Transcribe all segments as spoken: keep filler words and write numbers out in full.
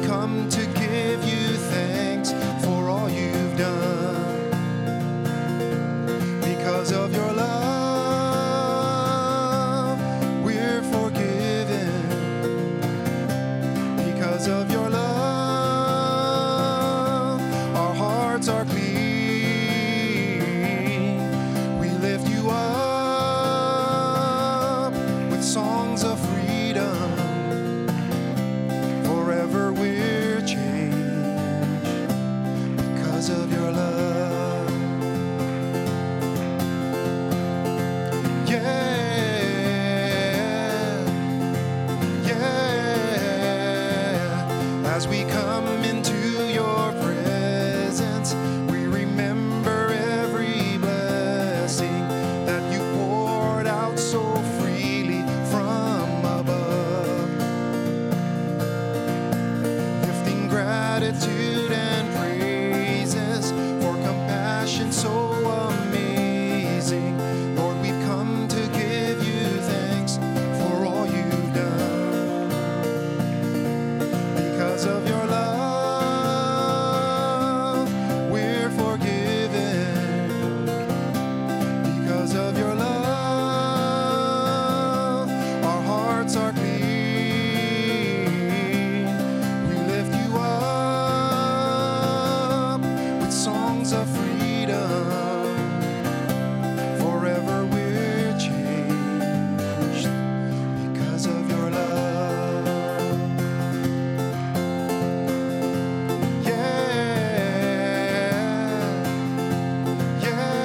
come to give you thanks for all you've done. Because of your love, we're forgiven. Because of your love, our hearts are clean. We lift you up with songs of freedom. Forever we're changed because of your love. Yeah, yeah. As we come into your presence, we remember every blessing that you poured out so freely from above. Lifting gratitude and praises for compassion so amazing. Lord, we've come to give you thanks for all you've done. Because of your love, we're forgiven. Because of your love, our hearts are clean. We lift you up with songs of freedom. Forever we're changed because of your love. Yeah,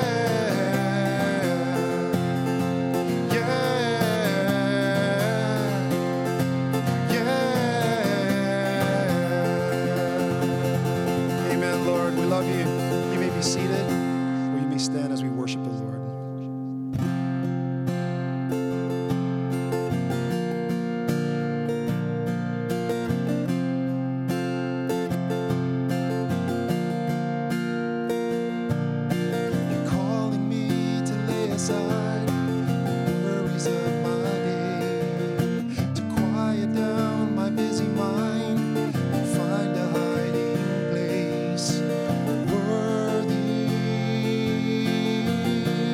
yeah, yeah, yeah. Amen, Lord. We love you. You may be seated, or you may stand as we worship the Lord. You're calling me to lay aside the worries of my day, to quiet down my busy mind and find a hiding place. Worthy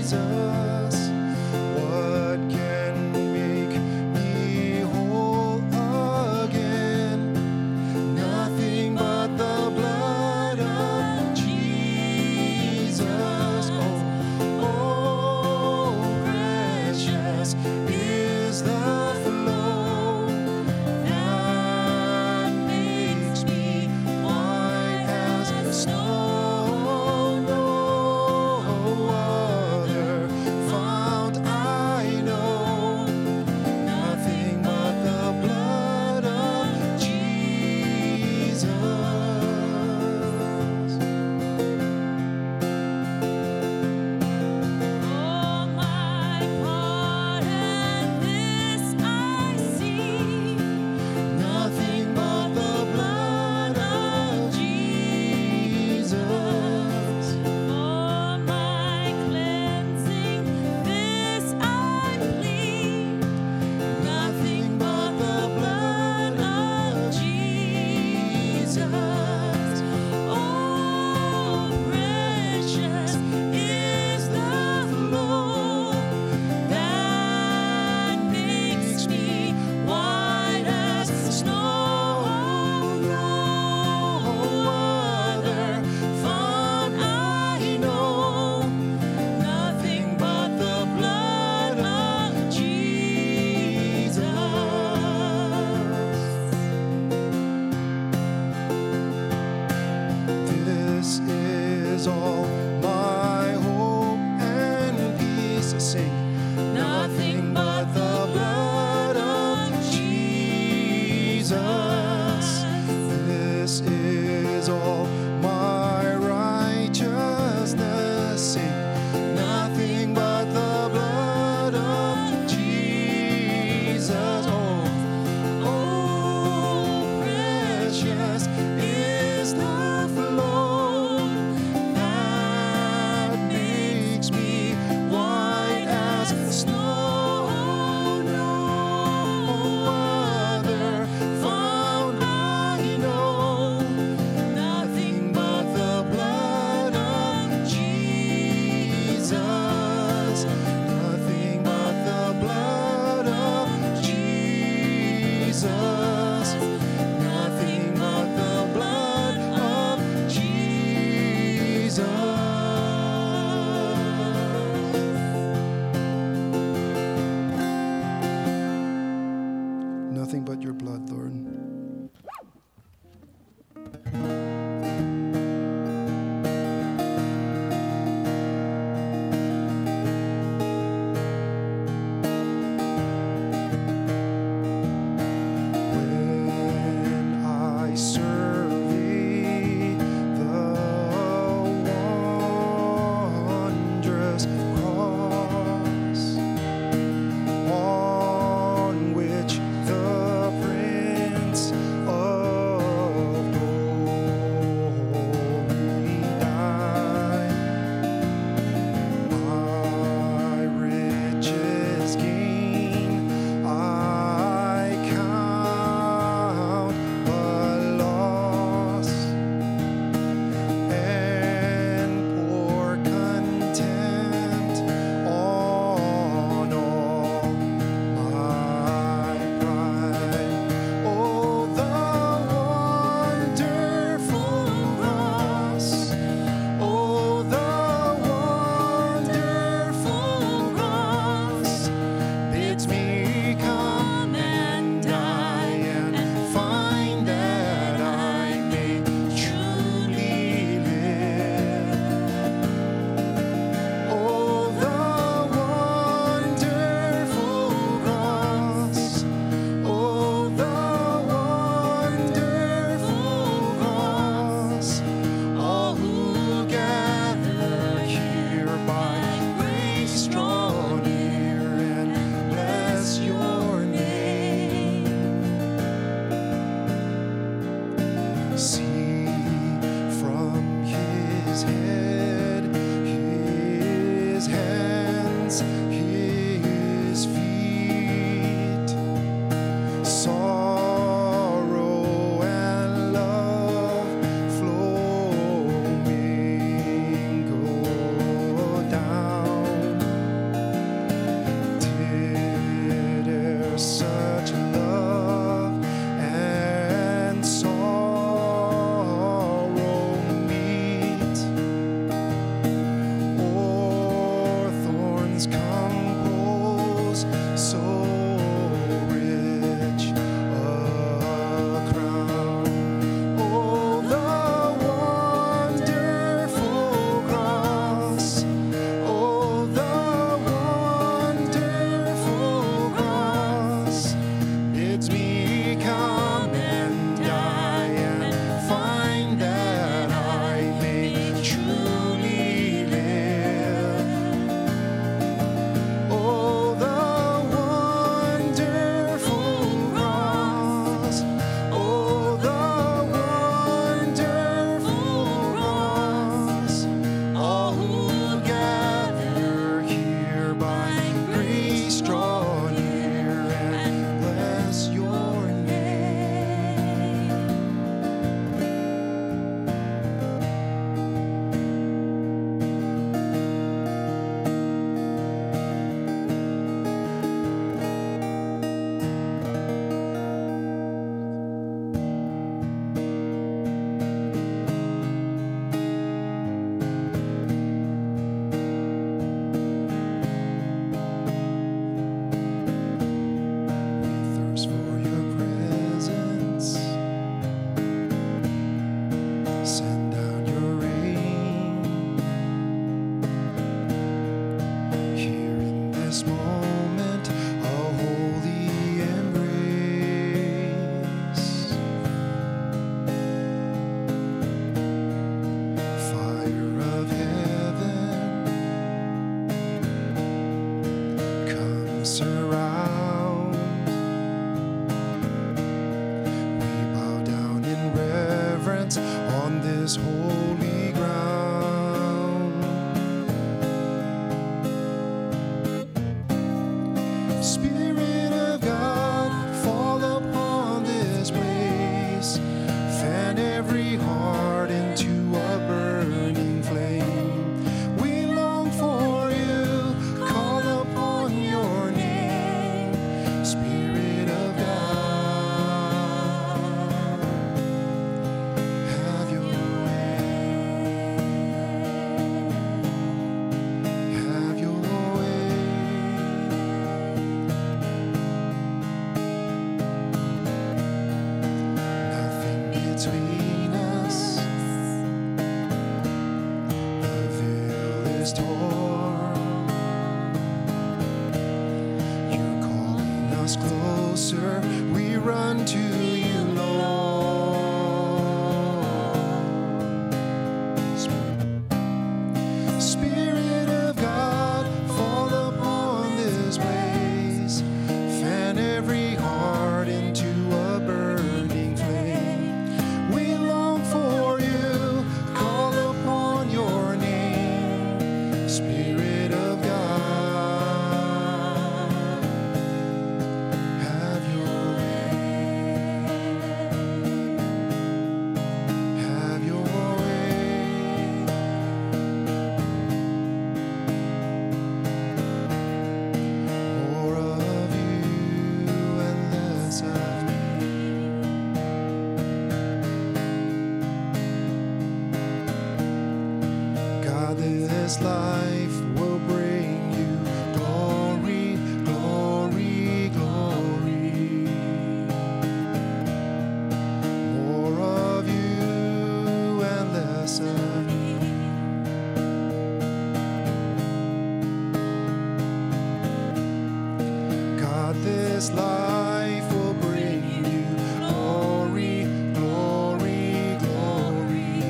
Jesus. What can make me whole again? Nothing but the blood of Jesus. Oh, oh, precious is the flow that makes me white as snow. No other things compose so rich a crown. Oh, the wonderful cross. Oh, the wonderful cross bids me come and die and find that I may truly live. Oh, the wonderful cross. Oh, the wonderful cross. All who gather here by grace draw near and bless your name. We thirst for your presence. Send down your rain here in this moment, a holy embrace. Fire of heaven, come surround. We bow down in reverence on this holy ground. Spirit of God, fall upon this place. Fan every heart into a burning flame. We long for you, call upon your name. Spirit of God, have your way. Have your way. Nothing between us. The veil is torn. You're calling us closer. We run to you, Lord. Spirit of God, fall upon this place. Fan every heart into a burning flame. We long for you, call upon your name. Spirit of God, have your way. Have your way. More of you and less of me. God, this life will bring you glory, glory, glory. More of you and less of me. God, this life will bring you glory, glory, glory.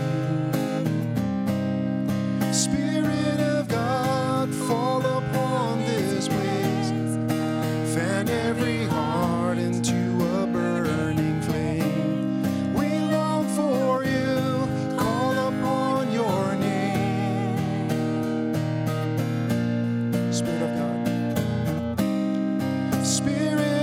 Spirit of God, fall upon this place. Fan every heart into a burning flame. We long for you, call upon your name. Spirit of God. Spirit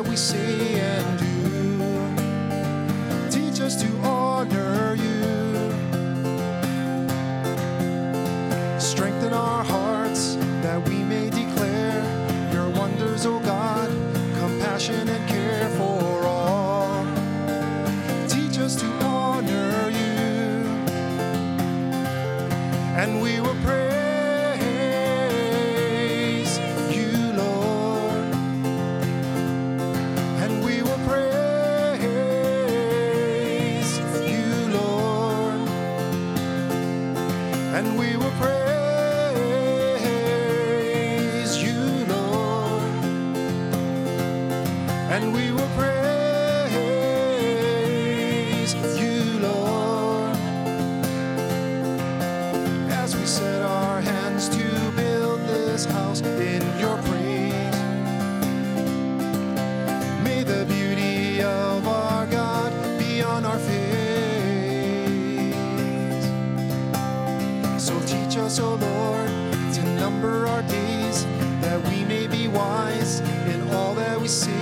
we say and do. Teach us to honor you. Strengthen our hearts that we may declare your wonders, O God, compassion and care for all. Teach us to honor you, and we will praise you, Lord, and we will praise you, Lord, and we will praise you, Lord, and we will praise you, Lord, as we set our hands to build this house in your praise. May the beauty of our God be on our face. So teach us, O Lord, to number our days, that we may be wise in all that we say